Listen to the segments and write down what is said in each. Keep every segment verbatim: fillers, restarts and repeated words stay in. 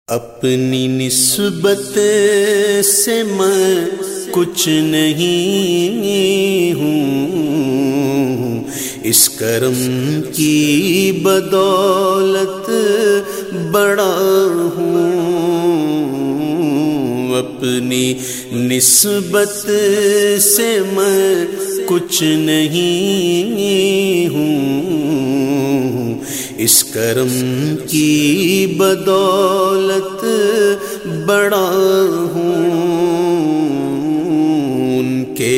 اپنی نسبت سے میں کچھ نہیں ہوں، اس کرم کی بدولت بڑا ہوں۔ اپنی نسبت سے میں کچھ نہیں ہوں، اس کرم کی بدولت بڑا ہوں۔ ان کے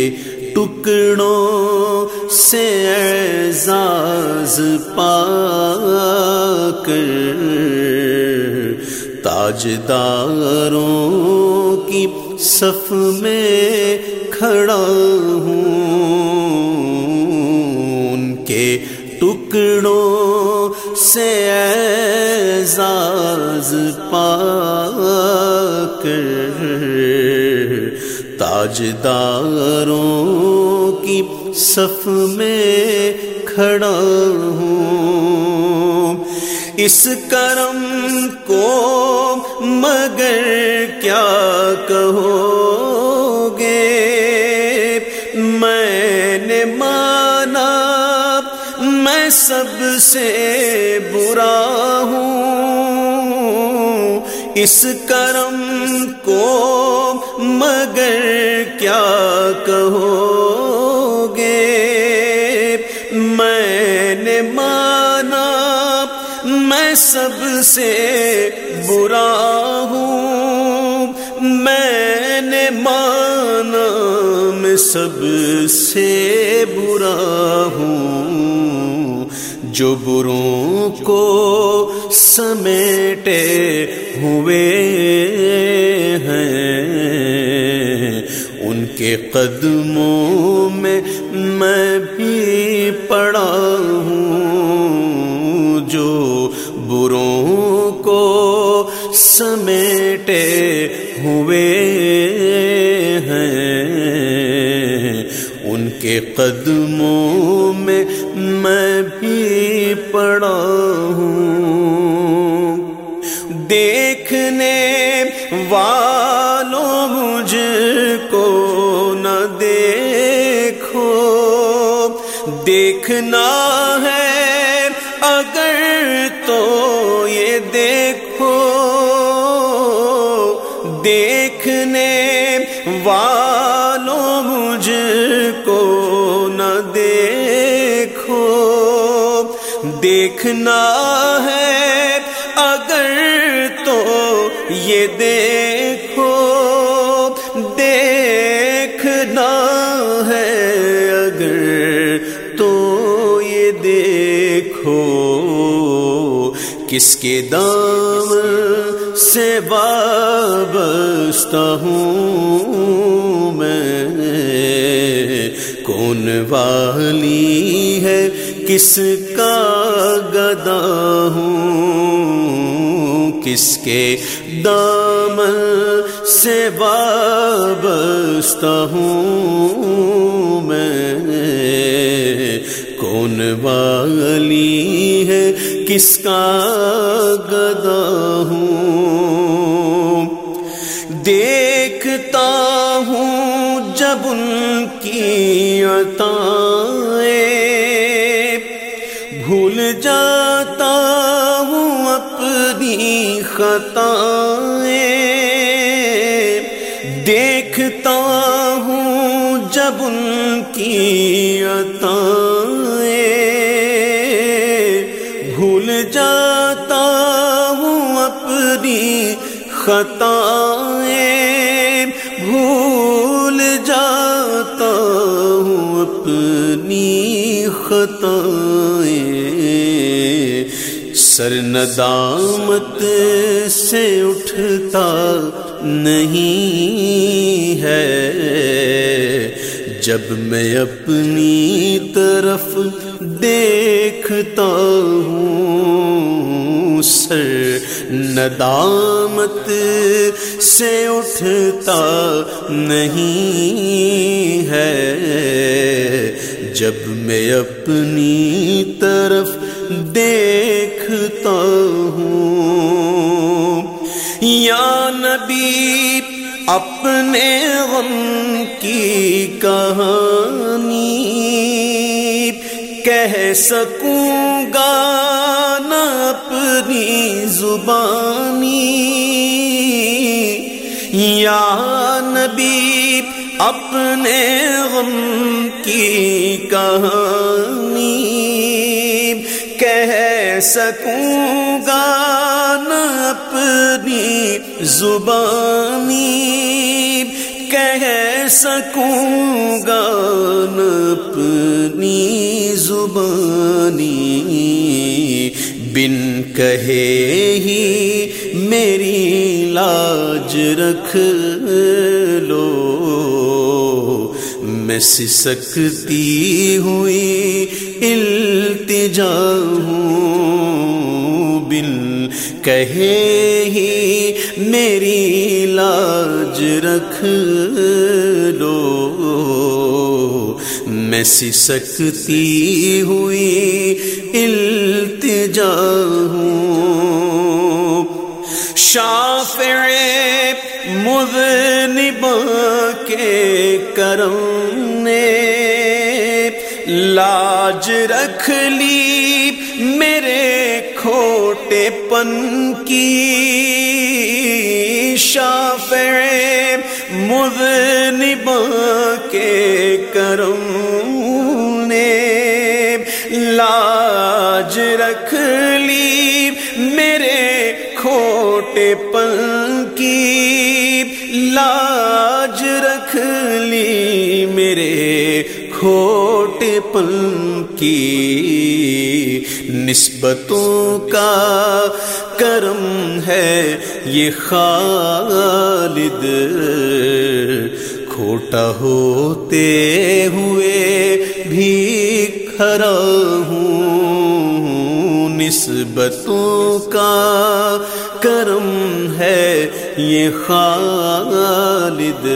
ٹکڑوں سے اعزاز پا کر تاجداروں کی صف میں کھڑا ہوں۔ ان کے ٹکڑوں سے اعزاز پا کر تاجداروں کی صف میں کھڑا ہوں۔ اس کرم کو مگر کیا کہو گے، میں نے مانا میں سب سے برا ہوں۔ اس کرم کو مگر کیا کہو گے، میں نے مانا میں سب سے برا ہوں۔ میں نے مانا میں سب سے برا ہوں، جو بروں کو سمیٹے ہوئے ہیں، ان کے قدموں میں میں بھی پڑا ہوں۔ جو بروں کو سمیٹے ہوئے ہیں، ان کے قدموں میں میں بھی پڑا ہوں۔ دیکھنے والوں مجھ کو نہ دیکھو، دیکھنا ہے اگر تو یہ دیکھو۔ دیکھنے والوں مجھ کو نہ دیکھو، دیکھنا ہے اگر تو یہ دیکھو۔ دیکھنا ہے اگر تو یہ دیکھو، کس کے دام سے وابستہ ہوں میں، کون والی ہے کس کا گدا ہوں۔ کس کے دامن سے وابستہ ہوں میں، کون والی ہے کس کا گدا ہوں۔ دیکھتا ہوں جب ان کی عطائیں، بھول جاتا ہوں اپنی خطائیں۔ دیکھتا ہوں جب ان کی عطائیں، بھول جاتا ہوں اپنی خطائیں، بھول جاتا ہوں اپنی خطائیں۔ سر ندامت سے اٹھتا نہیں ہے، جب میں اپنی طرف دیکھتا ہوں۔ سر ندامت سے اٹھتا نہیں ہے، جب میں اپنی طرف دیکھتا ہوں۔ یا نبی اپنے غم کی کہانی کہہ سکوں گا نہ اپنی زبانی، یا نبی اپنے غم کی کہانی کہہ سکوں گا نہ اپنی زبانی، کہہ سکوں گا نہ اپنی زبانی، بن کہے ہی میری لاج رکھ لو، میں سسکتی ہوئی التجا ہوں، بن کہے ہی میری لاج رکھ لو، میں سسکتی ہوئی التجا ہوں، شافع مذنباں کے کرم نے لاج رکھ لی میرے کھوٹے پن کی، شافع مذنباں کے کرم نے لاج رکھ لی میرے کھوٹے پن کی، لاج رکھ لی میرے کھوٹے پن کی، نسبتوں کا کرم ہے یہ خالد، کھوٹا ہوتے ہوئے بھی کھڑا ہوں، نسبتوں کا کرم ہے یہ خالد،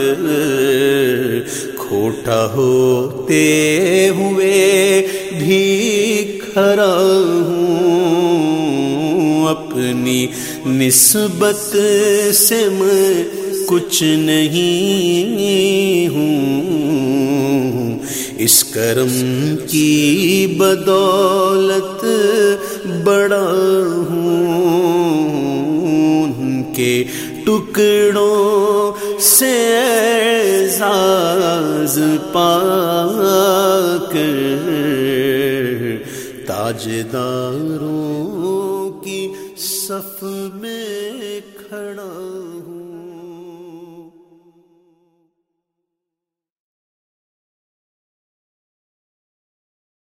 کھوٹا ہوتے ہوئے بھی کھڑا ہوں، اپنی نسبت سے میں کچھ نہیں ہوں، اس کرم کی بدولت بڑا ہوں، ان کے ٹکڑوں سے اعزاز پا کر تاجداروں کی صف میں کھڑا ہوں۔